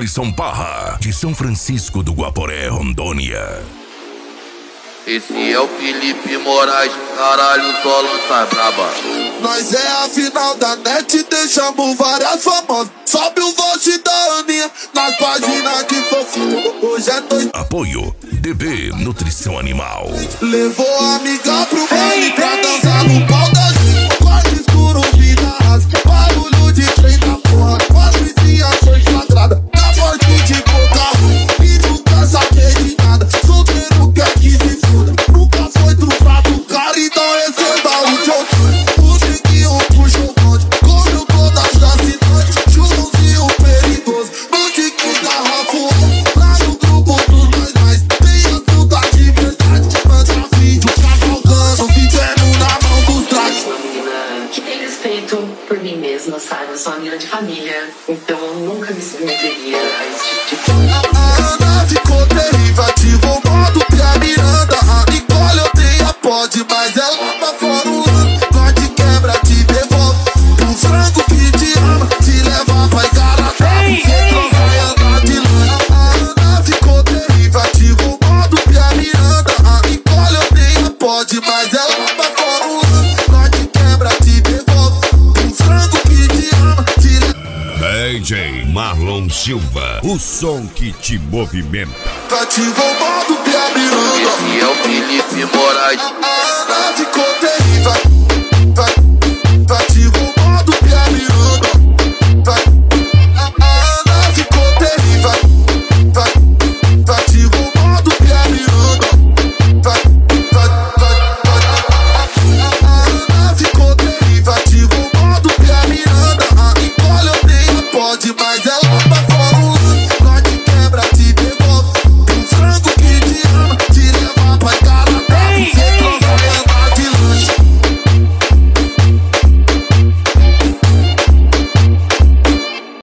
Alisson Parra, de São Francisco do Guaporé, Rondônia. Esse é o Felipe Moraes, caralho, só lança braba. Nós é a final da net, deixamos várias famosas. Sobe o vote da Aninha nas páginas que fofinho. Hoje é noite. Apoio DB Nutrição Animal. Levou a amiga pro baile pra dançar no pau da gente. Quarto escuro, vida rasa, barulho de trem na porra. Quatro vizinhas quadrada, na porta de boca. E nunca saber de nada, solteiro quer que se foda. Nunca foi trufado, cara, então receba o seu. O neguinho puxa o bonde, come o todas da cidade. Joãozinho perigoso, no tique garrafo. Lá no grupo dos mais, tem a puta de verdade. Manda vídeo cavalgando, vivendo na mão dos trajes. Uma menina que tem respeito por mim mesma, sabe? Eu sou uma menina de família, então eu nunca me submeteria a esse tipo de coisa. A Ana ficou terrível, ativou o modo Pia Miranda. A Nicole odeia pode, mas ela tá fora o ano. Vai te quebra, te devolve. O frango que te ama, te leva, vai caracar. Você transa e andar de lã. A Ana ficou terrível, ativou o modo Pia Miranda. A Nicole odeia pode, mas ela tá fora o ano. Vai te quebra, te devolve. O frango que te ama, te leva. DJ Marlon Silva, o som que te movimenta. Ativou o modo Pia Miranda. Esse é o Felipe Moraes. A Ana ficou terrível.